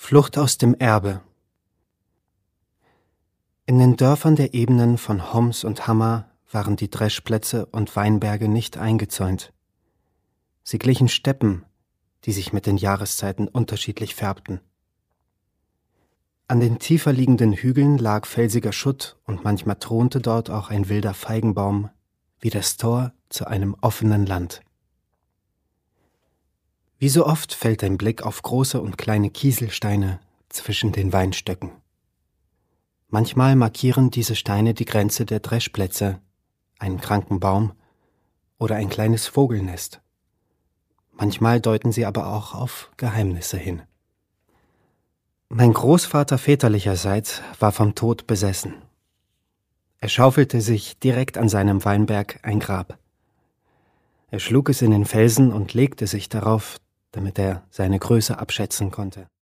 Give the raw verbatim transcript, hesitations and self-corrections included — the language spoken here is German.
Flucht aus dem Erbe. In den Dörfern der Ebenen von Homs und Hammer waren die Dreschplätze und Weinberge nicht eingezäunt. Sie glichen Steppen, die sich mit den Jahreszeiten unterschiedlich färbten. An den tiefer liegenden Hügeln lag felsiger Schutt und manchmal thronte dort auch ein wilder Feigenbaum, wie das Tor zu einem offenen Land. Wie so oft fällt dein Blick auf große und kleine Kieselsteine zwischen den Weinstöcken. Manchmal markieren diese Steine die Grenze der Dreschplätze, einen kranken Baum oder ein kleines Vogelnest. Manchmal deuten sie aber auch auf Geheimnisse hin. Mein Großvater väterlicherseits war vom Tod besessen. Er schaufelte sich direkt an seinem Weinberg ein Grab. Er schlug es in den Felsen und legte sich darauf, damit er seine Größe abschätzen konnte.